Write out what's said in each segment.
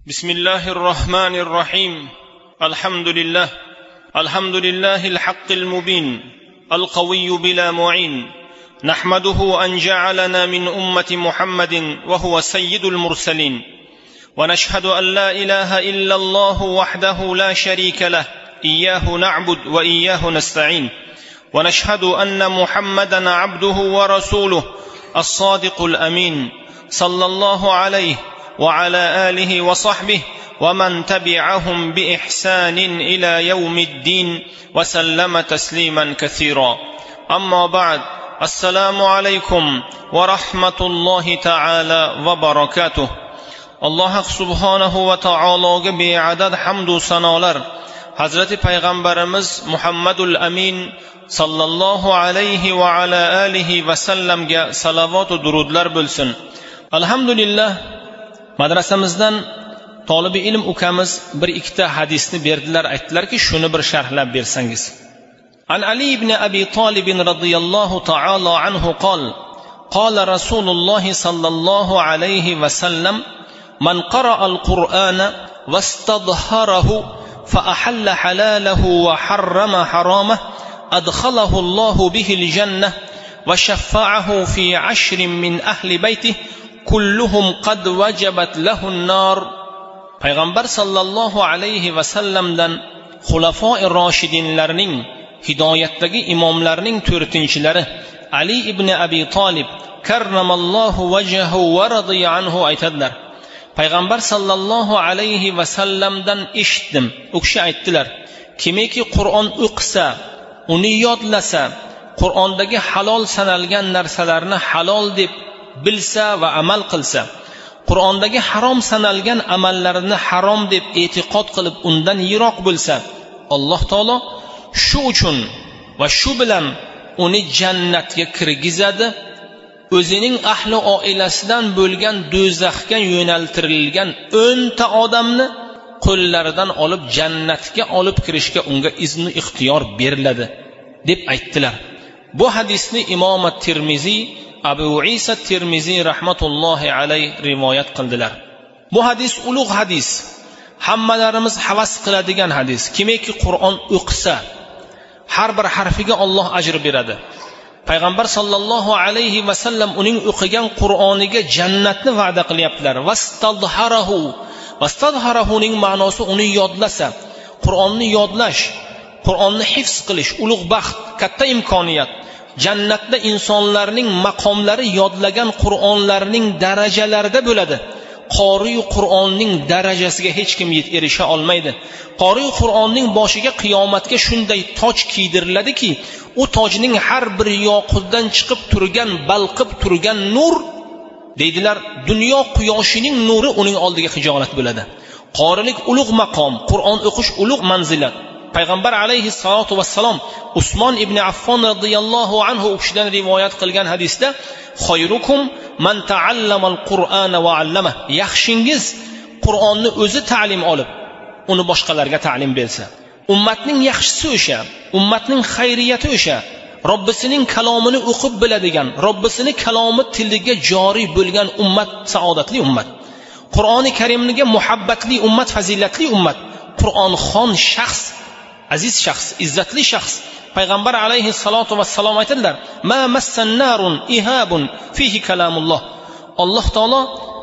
بسم الله الرحمن الرحيم. الحمد لله الحق المبين القوي بلا معين، نحمده أن جعلنا من أمة محمد وهو سيد المرسلين، ونشهد أن لا إله إلا الله وحده لا شريك له، إياه نعبد وإياه نستعين، ونشهد أن محمدا عبده ورسوله الصادق الأمين، صلى الله عليه وعلى آله وصحبه ومن تبعهم بإحسان إلى يوم الدين وسلم تسليما كثيرا. أما بعد، السلام عليكم ورحمة الله تعالى وبركاته. الله سبحانه وتعالى بعدد حمد و سنالر حضرت پیغمبرimiz محمدul Amin sallallohu alayhi va ala alihi va sallamga salovat va durudlar bo'lsin. Alhamdulillah, madrasamizdan tolibi ilm ukamiz bir ikkita hadisni berdilar, aytdilarki shuni bir sharhlab bersangiz. An Ali ibn Abi Talib radhiyallohu ta'ala anhu qala Rasululloh sallallohu alayhi va sallam man qara'a al-Qur'ana wastadhharahu fa ahalla halalahu wa harrama haramahu adkhalahu Allahu bihi al-jannah wa shaffa'ahu fi 'ashrin min ahli baytihi kulluhum qad wajabat lahu an-nar. Payg'ambar sallallohu alayhi va sallamdan xulafoi roshidinlarning, hidoyatdagi imomlarning 4-chilari Ali ibn Abi Talib karramallohu wajhahu va radiya anhu aytadilar. Payg'ambar sallallohu alayhi va sallamdan eshitdim. U kishi aytdilar: kimiki Qur'on o'qisa, uni yodlasa, Qur'ondagi halol sanalgan narsalarni halol deb bilsa va amal qilsa, Qur'ondagi harom sanalgan amallarini harom deb e'tiqod qilib undan yiroq bo'lsa, Alloh taolo shu uchun va shu bilan uni jannatga kirgizadi. O'zining ahli oilasidan bo'lgan do'zaxga yo'naltirilgan 10 ta odamni qo'llaridan olib jannatga olib kirishga unga izni ixtiyor beriladi deb aytdilar. Bu hadisni Imom Tirmiziy, Abu Isa Tirmiziy rahmatullohi alayh rivoyat qildilar. Bu hadis ulug' hadis, hammalarimiz havas qiladigan hadis. Kimiki Qur'on o'qisa, har bir harfiga Alloh ajr beradi. Payg'ambar sallallohu alayhi va sallam uning o'qigan Qur'oniga jannatni va'da qilyaptilar. Vastadharahuning ma'nosi uni yodlasa, Qur'onni yodlash, Qur'onni hifz qilish ulug' baxt, katta imkoniyat. Jannatda insonlarning maqomlari yodlagan Qur'onlarning darajalarida bo'ladi. Qori Qur'onning darajasiga hech kim erisha olmaydi. Qori Qur'onning boshiga qiyomatga shunday toj kiydiriladiki, u tojning har bir yoqutdan chiqib turgan, balqib turgan nur deydilar, dunyo quyoshining nuri uning oldiga hijolat bo'ladi. Qorilik ulug' maqom, Qur'on o'qish ulug' manzilat. Payg'ambar alayhi salatu vassalom Usmon ibn Affon radhiyallohu anhu kishidan rivoyat qilgan hadisda khayrukum man ta'allama al-Qur'ana va 'allama, yaxshingiz Qur'onni o'zi ta'lim olib, uni boshqalarga ta'lim bersa. Ummatning yaxshisi o'sha, ummatning xayriyati o'sha, Robbisining kalomini o'qib biladigan, Robbisining kalomi tiliga joriy bo'lgan ummat saodatli ummat. Qur'oni Karimga muhabbatli ummat, fazilatli ummat. Qur'onxon shaxs, aziz shaxs, izzatli shaxs. Payg'ambar alayhi salatu vassalom aytadilar: "Ma massan narun ihabun fihi kalamulloh." Alloh taolo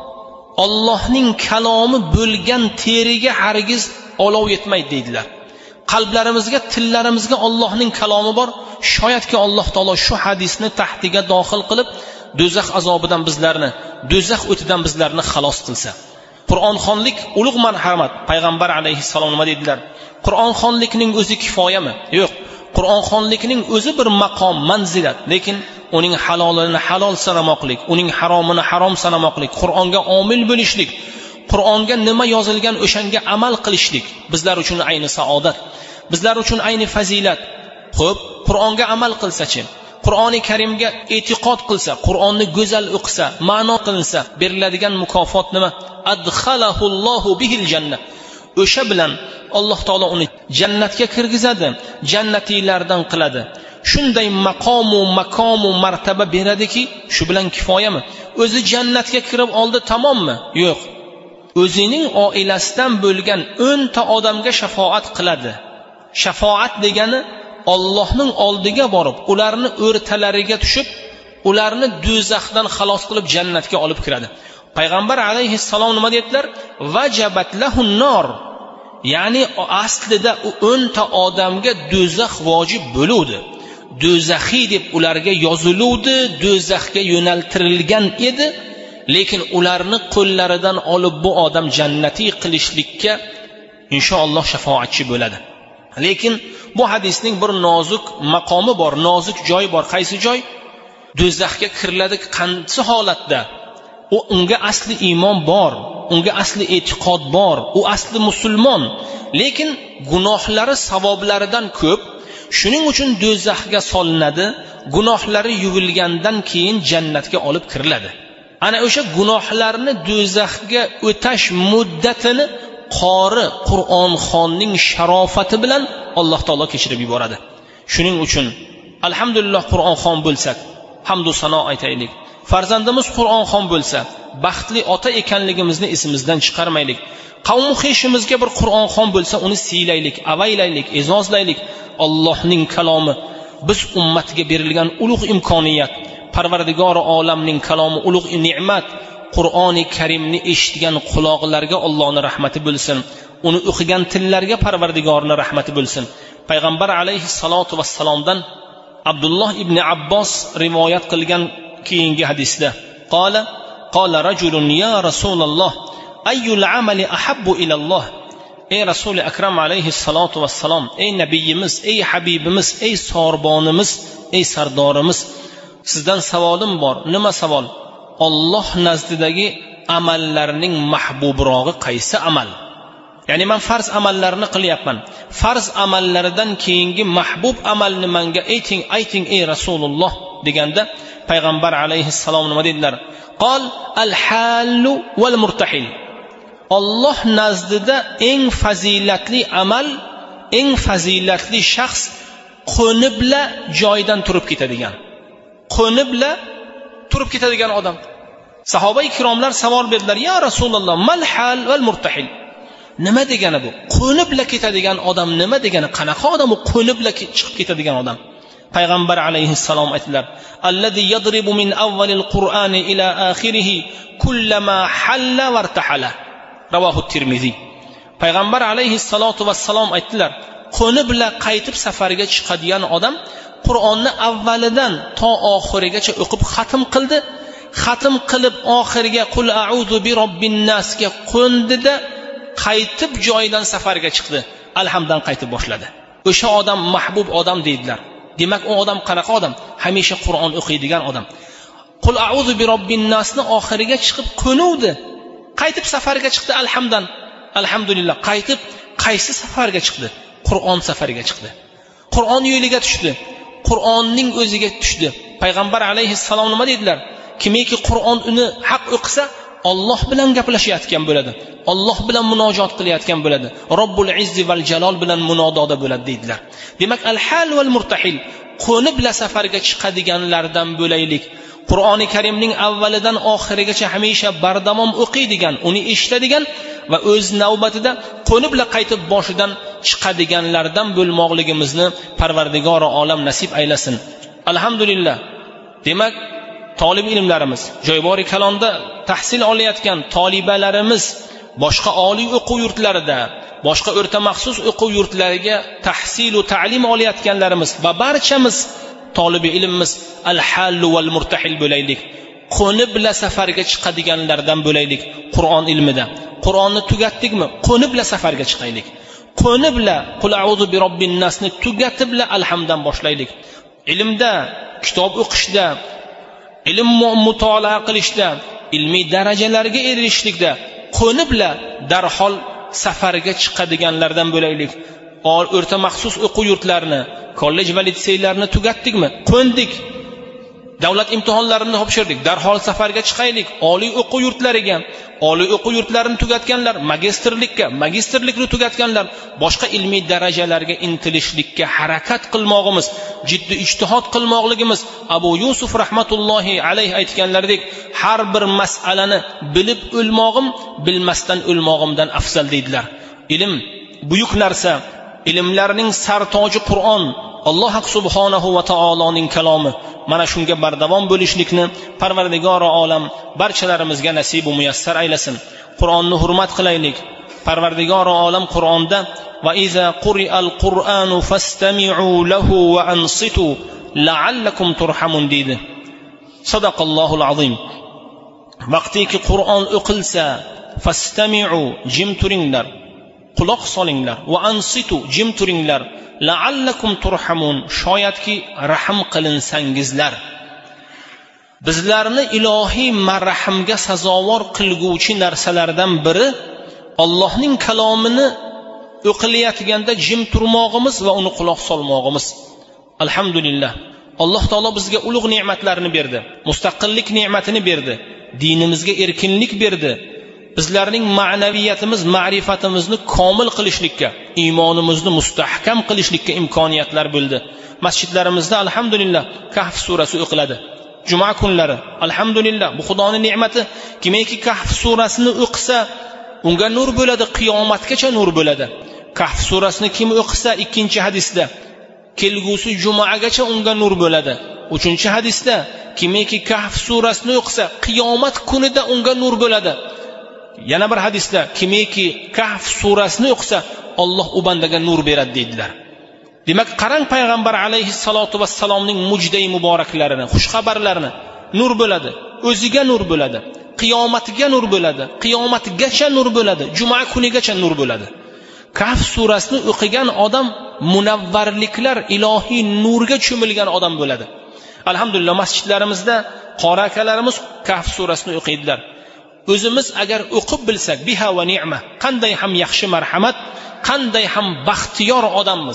Allohning kalomi bo'lgan teriga hargiz olov yetmaydi deydilar. Qalblarimizga, tillarimizga Allohning kalomi bor. Shoyatki Alloh taolo shu hadisni tahtiga dohil qilib, do'zax azobidan bizlarni, do'zax o'tidan bizlarni xalos qilsa. Qur'onxonlik ulug' marhamat. Payg'ambar alayhissalom nima dedilar? Qur'onxonlikning o'zi kifoyami? Yo'q. Qur'onxonlikning o'zi bir maqom, manzilat, lekin uning halolini halol sanamoqlik, uning haromini harom sanamoqlik, Qur'onga omil bo'lishlik, Qur'onga nima yozilgan o'shanga amal qilishlik bizlar uchun ayni saodat, bizlar uchun ayni fazilat. Xo'p, Qur'onga amal qilsa-chi? Qur'oni Karimga e'tiqod qilsa, Qur'onni go'zal o'qisa, ma'no qilsa, beriladigan mukofot nima? Adkhalahullohu bihil jannah. O'sha bilan Alloh taolo uni jannatga kirgizadi, jannatiylardan qiladi. Shunday maqomu martaba beradiki, shu bilan kifoyami? O'zi jannatga kirib oldi, tamommi? Yo'q. o'zining oilasidan bo'lgan 10 ta odamga shafoat qiladi. Shafoat degani Allohning oldiga borib, ularni o'rtalariga tushib, ularni do'zaxdan xalos qilib jannatga olib kiradi. Payg'ambar alayhissalom nima dedilar? Vajabat lahun nar. Ya'ni aslida u 10 ta odamga do'zax vojib bo'luvdi. Do'zaxiy deb ularga yoziluvdi, do'zaxga yo'naltirilgan edi, lekin ularni qo'llaridan olib bu odam jannatiy qilishlikka inshaalloh shafoatchi bo'ladi. Lekin bu hadisning bir nozik maqomi bor, nozik joyi bor. Qaysi joy? Do'zaxga kiriladi qancha holatda? Unga asli iymon bor, unga asli e'tiqod bor, u asli musulmon, lekin gunohlari savoblaridan ko'p. Shuning uchun do'zaxga solinadi, gunohlari yuvilgandan keyin jannatga olib kiriladi. Ana o'sha gunohlarni do'zaxga o'tash muddatini qori Qur'onxonning sharofati bilan Alloh taolo kechirib yuboradi. Shuning uchun alhamdulillah Qur'onxon bo'lsak, hamd va sano aytaylik. Farzandimiz Qur'onxon bo'lsa, baxtli ota ekanligimizni esimizdan chiqarmaylik. Qavm xeshimizga bir Qur'onxon bo'lsa, uni siylaylik, avaylaylik, e'zozlaylik. Allohning kalomi biz ummatiga berilgan ulug' imkoniyat, Parvardigori olamning kalomi ulug' ne'mat. Qur'oni Karimni eshitgan quloqlarga Allohning rahmati bo'lsin. Uni o'qigan tillarga Parvardigorning rahmati bo'lsin. Payg'ambar alayhissalatu vassalomdan Abdulloh ibn Abbos rivoyat qilgan keyingi hadisda qala rajulun ya Rasululloh ayyul amali ahabbu ila Allah. Ey Rasuli akram alayhissalatu vassalom, ey nabiyimiz, ey habibimiz, ey sorbonimiz, ey sardorimiz, sizdan savolim bor. Nima savol? Alloh nazdidagi amallarning mahbubrog'i qaysi amal? Ya'ni men farz amallarni qilyapman. Farz amallaridan keyingi mahbub amalni menga ayting ey Rasululloh deganda payg'ambar alayhissalom nima dedilar? Qol al-hallu wal murtahil. Alloh nazdida eng fazilatli amal, eng fazilatli shaxs qo'nibla joydan turib ketadigan. Qo'nibla turib ketadigan odam. Sahoba ikromlar savol berdilar: "Ya Rasululloh, mal hal val murtahil?" Nima degani bu? Qo'nibla ketadigan odam nima degani? Qanaqa odam u qo'nibla chiqib ketadigan odam? Payg'ambar alayhissalom aytdilar: "Allazi yadribu min awwalil Qur'ani ila akhirih kullama halla wartahala." Ravohu Tirmizi. Payg'ambar alayhissalatu vassalom aytdilar: "Qo'nibla qaytib safarga chiqadigan odam Qur'onni avvalidan to oxirigacha o'qib xatm qildi. Xatm qilib oxiriga qul a'udhu bi robbin nasga qo'ndida, qaytib joyidan safarga chiqdi. Alhamdan qaytib boshladi. O'sha odam mahbub odam deydilar. Demak, u odam qanaqa odam? Hamisha Qur'on o'qiydigan odam. Qul a'udhu bi robbin nasni oxiriga chiqib qo'nuvdi. Qaytib safarga chiqdi alhamdan. Alhamdulillah, qaytib qaysi safarga chiqdi? Qur'on safariga chiqdi. Qur'on yo'liga tushdi. Qur'onning o'ziga tushdi. Payg'ambar alayhissalom nima dedilar? Kimiki Qur'on uni haq o'qisa, Alloh bilan gaplashayotgan bo'ladi. Alloh bilan munojot qilayotgan bo'ladi. Robbul izzi val jalol bilan munododa bo'ladi dedilar. Demak, al-hal val murtahil, qo'ni bilan safarga chiqadiganlardan bo'laylik. Qur'oni Karimning avvalidan oxirigacha hamisha bardavom o'qiydigan, uni eshitadigan va o'z navbatida qo'ni bilan qaytib boshidan chiqadiganlardan bo'lmoqligimizni Parvardigori olam nasib aylasin. Alhamdulillah. Demak, talib ilmlarimiz, joybori kalonda tahsil olayotgan talibalarimiz, boshqa oliy o'quv yurtlarida, boshqa o'rta maxsus o'quv yurtlariga tahsil va ta'lim olayotganlarimiz va barchamiz talibi ilmimiz al-hallu val murtahil bo'laylik. Qo'ni bilan safarga chiqadiganlardan bo'laylik. Qur'on ilmida Qur'onni tugatdikmi? Qo'ni bilan safarga chiqaylik. Qo'ni bilan qul a'udhu bi robbin nasni tugatib bilan alhamdan boshlaylik. Ilmda, kitob o'qishda, ilm mutolaa qilishda, ilmiy darajalarga erishishlikda qo'ni bilan darhol safarga chiqadiganlardan bo'laylik. O'rta maxsus o'quv yurtlarini, kollej va litseylarni tugatdikmi? Qo'ndik. Davlat imtihonlarini topshirdik, darhol safarga chiqaylik. Oliy o'quv yurtlariga, oliy o'quv yurtlarini tugatganlar, magistrlikni tugatganlar, boshqa ilmiy darajalarga intilishlikka harakat qilmog'imiz, jiddiy ijtihod qilmoqligimiz, Abu Yusuf rahmatullohi alayhi aytganlaridek, har bir mas'alani bilib o'lmog'im, bilmasdan o'lmog'imdan afzal deydilar. Ilm buyuk narsa, ilmlarning sartoji Qur'on, Alloh subhanahu va taoloning kalomi. Mana shunga bardavom bo'lishlikni Parvardigori olam barchalarimizga nasib va muyassar aylasin. Qur'onni hurmat qilaylik. Parvardigori olam Qur'onda va iza quri'al qur'anu fastami'u lahu va ansitu la'allakum turhamun deydi. Sadaqallohul azim. Vaqtiki Qur'on o'qilsa, fastami'u, jim turinglar, quloq solinglar, va ansitu, jim turinglar, la'allakum turhamun, shoyatki rahm qilinsangizlar. Bizlarni ilohiy marhamga sazovor qilguvchi narsalardan biri Allohning kalomini o'qilayotganda jim turmog'imiz va uni quloq solmog'imiz. Alhamdulillah. Alloh taolo bizga ulug' ne'matlarni berdi. Mustaqillik ne'matini berdi. Dinimizga erkinlik berdi. Bizlarning ma'naviyatimiz, ma'rifatimizni komil qilishlikka, iymonimizni mustahkam qilishlikka imkoniyatlar bo'ldi. Masjidlarimizda alhamdulillah Kahf surasi o'qiladi. Juma kunlari alhamdulillah, bu Xudoning ne'mati. Kimki Kahf surasini o'qisa, unga nur bo'ladi, qiyomatgacha nur bo'ladi. Kahf surasini kim o'qisa, 2-hadisda kelgusi jumaagacha unga nur bo'ladi. 3-hadisda kimki Kahf surasini o'qisa, qiyomat kunida unga nur bo'ladi. Yana bir hadisda kimki Kahf surasini o'qisa, Alloh u bandaga nur beradi deydilar. Demak, qarang payg'ambar alayhissalatu vassalomning mujdai muboraklarini, xush xabarlarini, nur bo'ladi, o'ziga nur bo'ladi, qiyomatiga nur bo'ladi, qiyomatgacha nur bo'ladi, juma kunigacha nur bo'ladi. Kahf surasini o'qigan odam munavvarliklar, ilohiy nurga cho'milgan odam bo'ladi. Alhamdulillah, masjidlarimizda qori akalarimiz Kahf surasini o'qiydilar. O'zimiz agar o'qib bilsak, biha va ni'ma, qanday ham yaxshi marhamat, qanday ham baxtiyor odammiz.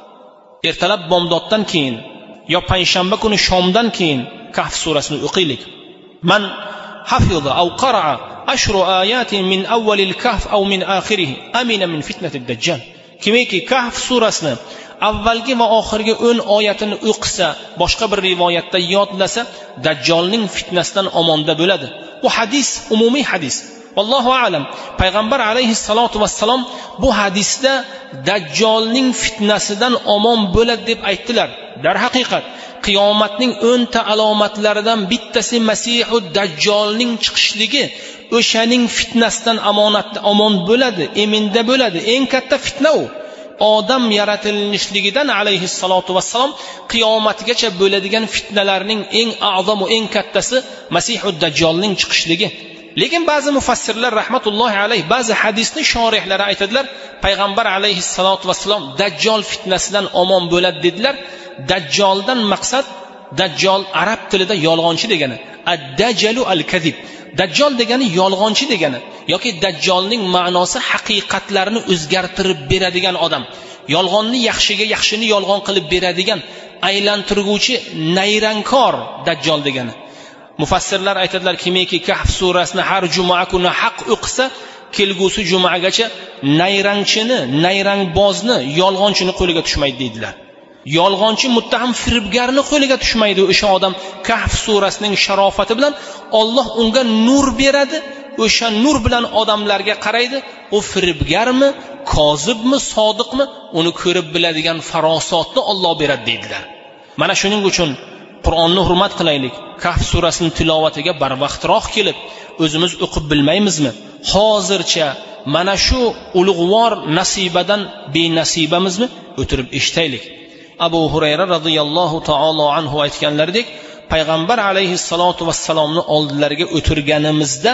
Ertalab bomdoddan keyin yo payshanba kuni shomdan keyin Kahf surasini o'qiylik. Man hafiza aw qara'a 10 ayatin min awwalil kahf aw min akhirih amina min fitnatid dajjal. Kimki Kahf surasini avvalgi va oxirgi 10 oyatini o'qisa, boshqa bir rivoyatda yodlasa, dajjolning fitnasidan omonda bo'ladi. Bu hadis umumiy hadis. Allohu a'lam. Payg'ambar alayhissalatu vassalom bu hadisda dajjolning fitnasidan omon bo'ladi deb aytdilar. Dar haqiqat qiyomatning 10 ta alomatlaridan bittasi Masihud dajjolning chiqishligi, o'shaning fitnasidan omon bo'ladi, eminda bo'ladi. Eng katta fitna u. Odam yaratilishligidan alayhissalatu vassalom qiyomatgacha bo'ladigan fitnalarning eng a'zam va eng kattasi Masihud dajjolning chiqishligi. Lekin ba'zi mufassirlar rahmatullohi alayhi, ba'zi hadisni shorihlari aytadilar, payg'ambar alayhissalatu vassalom dajjol fitnasidan omon bo'ladi dedilar. Dajjoldan maqsad, dajjol arab tilida yolg'onchi degani. Ad-dajjalu al-kadhib. Dajjol degani yolg'onchi degani, yoki dajjolning ma'nosi haqiqatlarni o'zgartirib beradigan odam. Yolg'onni yaxshiga, yaxshini yolg'on qilib beradigan, aylantirguvchi, nayrangkor dajjol degani. Mufassirlar aytadilar, kimki Kahf surasini har juma kuni haq o'qisa, kelgusi jumagacha nayrangchini, nayrangbozni, yolg'onchini qo'liga tushmaydi deydilar. Yolg'onchi, muttaham, firibgarni qo'liga tushmaydi o'sha odam. Kahf surasining sharofati bilan Alloh unga nur beradi. O'sha nur bilan odamlarga qaraydi. U firibgarmi, kozibmi, sodiqmi, uni ko'rib biladigan farosatni Alloh beradi deydilar. Mana shuning uchun Qur'onni hurmat qilaylik. Kahf surasining tilovatiga barvaqtroq kelib, o'zimiz o'qib bilmaymizmi? Hozircha mana shu ulug'vor nasibadan benasibamizmi? O'tirib eshitaylik. Abu Hurayra radhiyallohu ta'ala anhu aytganlaridek, payg'ambar alayhissalatu vassalomni oldilariga o'tirganimizda,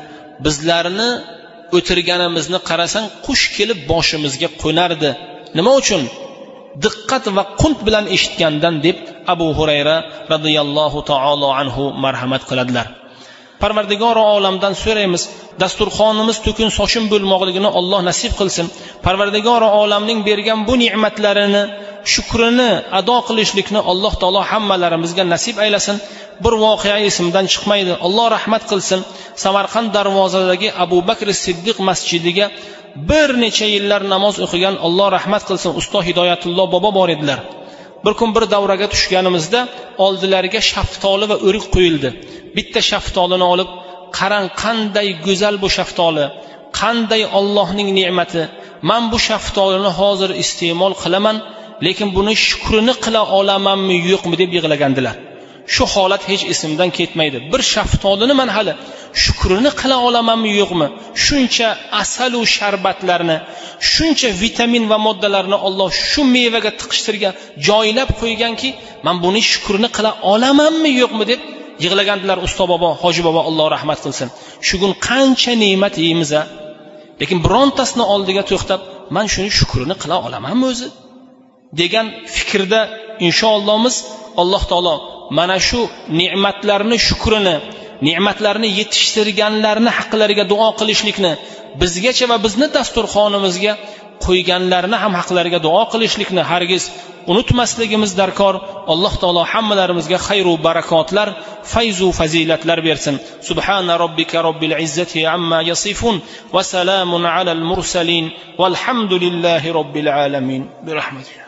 bizlarni o'tirganimizni qarasang, qush kelib boshimizga qo'nardi. Nima uchun? Diqqat va qunt bilan eshitgandan deb Abu Hurayra radhiyallohu ta'ala anhu marhamat qiladilar. Parvardigor olamdan so'raymiz, dasturxonimiz to'kin sochin bo'lmoqligini Alloh nasib qilsin. Parvardigor olamning bergan bu ne'matlarini shukrini ado qilishlikni Alloh taolo hammalarimizga nasib aylasin. Bir voqea esimdan chiqmaydi. Alloh rahmat qilsin. Samarqand darvozadagi Abu Bakr Siddiq masjidiga bir necha yillar namoz o'qigan, Alloh rahmat qilsin, ustoz Hidoyatulloh bobo bor edilar. Bir kun bir davraga tushganimizda oldilariga shaftoli va o'rik qo'yildi. Bitta shaftolini olib, qarang qanday go'zal bu shaftoli, qanday Allohning ne'mati. Men bu shaftolini hozir iste'mol qilaman, lekin buni shukrini qila olamanmi yo'qmi deb yig'lagandilar. Shu holat hech esimdan ketmaydi. Bir shaftolini men hali shukrini qila olamanmi yo'qmi? Shuncha asal va sharbatlarni, shuncha vitamin va moddalarni Alloh shu mevaga tiqishtirgan, joylab qo'yganki, men buni shukrini qila olamanmi yo'qmi deb yig'lagandilar ustoz bobo, hoji bobo, Alloh rahmat qilsin. Shu kun qancha ne'mat yeymiz a? Lekin birontasini oldiga to'xtab, men shuni shukrini qila olamanmi o'zi degan fikrda inshaallohmiz Alloh taolo mana shu ne'matlarni shukrini, ne'matlarni yetishtirganlarni haqlariga duo qilishlikni, bizgacha va bizni dasturxonimizga qo'yganlarni ham haqlariga duo qilishlikni hargiz unutmasligimiz darkor. Alloh taolo hammalarimizga xayr va barakotlar, fayz va fazilatlar bersin. Subhana robbika robbil izzati amma yasifun va salamun alal mursalin valhamdulillahi robbil alamin. Bi rahmatika.